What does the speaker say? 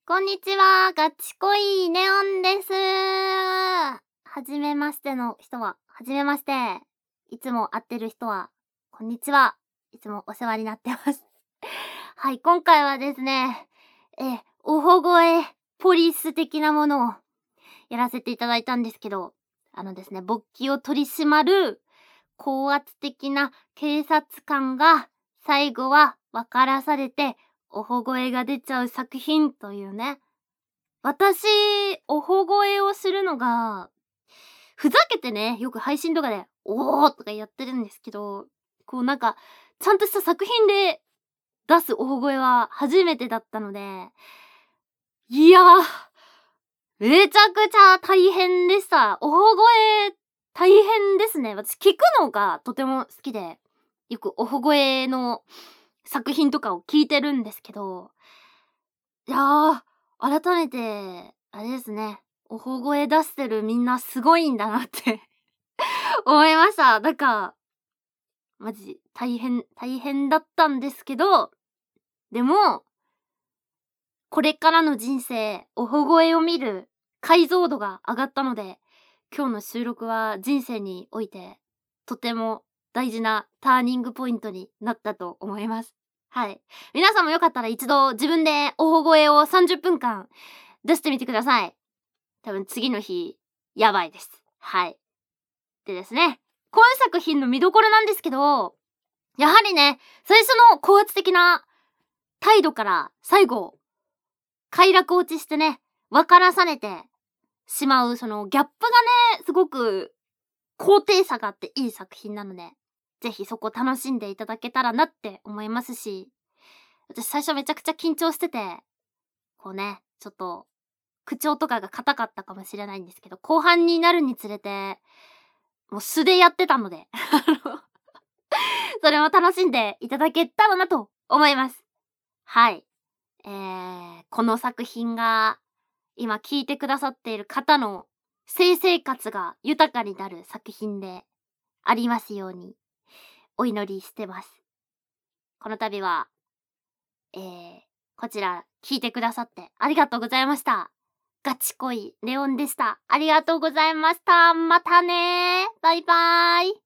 こんにちは、ガチ恋ネオンです。はじめましての人は、はじめまして。いつも会ってる人は、こんにちは。いつもお世話になってます。はい、今回はですね、おほごえポリス的なものをやらせていただいたんですけど、ですね、勃起を取り締まる高圧的な警察官が最後は分からされておほごえが出ちゃう作品というね。私、おほごえをするのが、ふざけてね、よく配信とかで、おーとかやってるんですけど、こうなんか、ちゃんとした作品で出すおほごえは初めてだったので、いやー、めちゃくちゃ大変でした。おほごえ、大変ですね。私聞くのがとても好きで、よくおほごえの作品とかを聞いてるんですけど、いやー、改めて、あれですね、おほごえ出してるみんなすごいんだなって思いました。マジ大変だったんですけど、でも、これからの人生、おほごえを見る解像度が上がったので、今日の収録は人生において、とても大事なターニングポイントになったと思います。はい。皆さんもよかったら一度自分でおほごえを30分間出してみてください。多分次の日、やばいです。はい。でですね、今作品の見どころなんですけど、やはりね、最初の高圧的な態度から最後、快楽落ちしてね、分からされてしまうそのギャップがね、すごく高低差があっていい作品なので、ぜひそこ楽しんでいただけたらなって思いますし、私最初めちゃくちゃ緊張してて、こうね、ちょっと口調とかが硬かったかもしれないんですけど、後半になるにつれて、もう素でやってたのでそれも楽しんでいただけたらなと思います。はい。この作品が今聞いてくださっている方の性生活が豊かになる作品でありますようにお祈りしてます。この度は、こちら聞いてくださってありがとうございました。ガチ恋ネオンでした。ありがとうございました。またねー。バイバーイ。